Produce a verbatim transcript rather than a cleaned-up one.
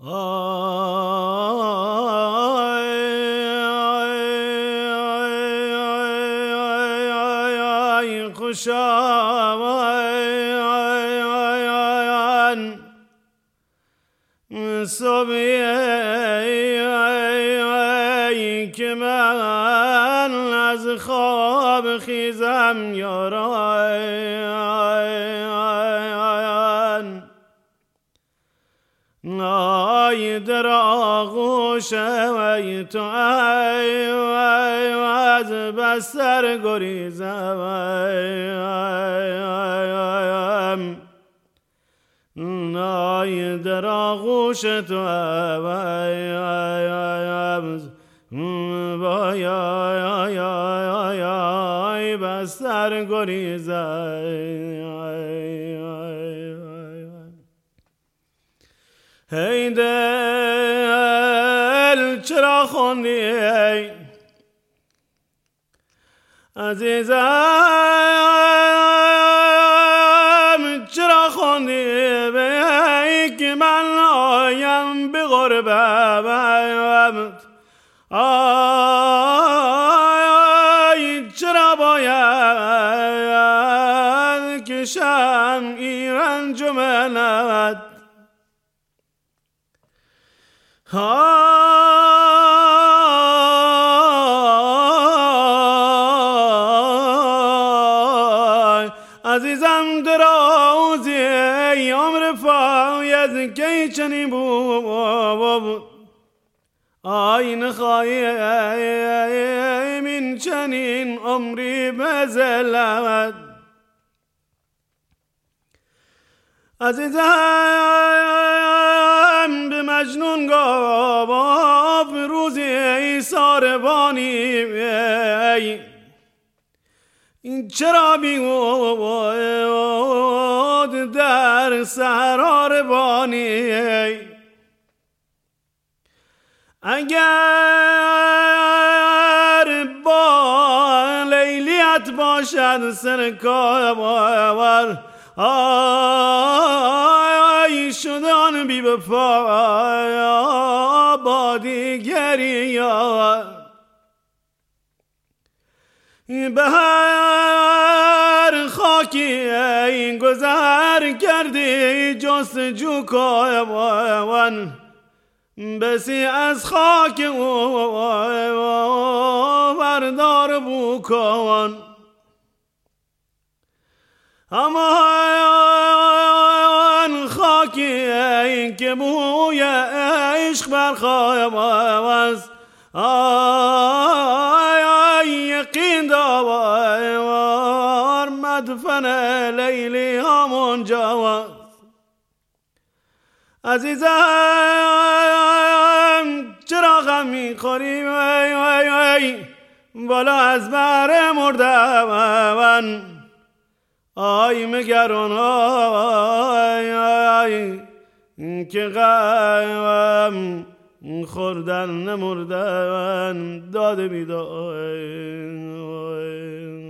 آی خوشاوان صبحی که من از خواب خیزم یاران آی در آغوش ای تو ای از بستر گریزم آی در آغوش تو ای ای بستر گریزم ای دل چرا خوندی ای عزیزم چرا خوندی ای که من آیم به غربت آی چرا باید کشم این رنج و محنت آی عزیزم درازی ای عمر فاید که چنین بود آی نخواهی من چنین عمری بزلت عزیزم به مجنون گفت روزی ساربانی این چرا بیود در صحرا روانی اگر با لیلیت باشد سرکار آی شدان بی وفا با دیگری به هر خاکی این گذر کردی جستجو کن بسی از خاک او بردار بو کن امان خاکی این که بوی عشق برخواست آی آی یقین دار مدفن لیلی همون جاست عزیزم چرا غم میخوری وای وای وای بالا از بر مردم من آی مگران آی آی که غم خوردن نمردن داده بیدای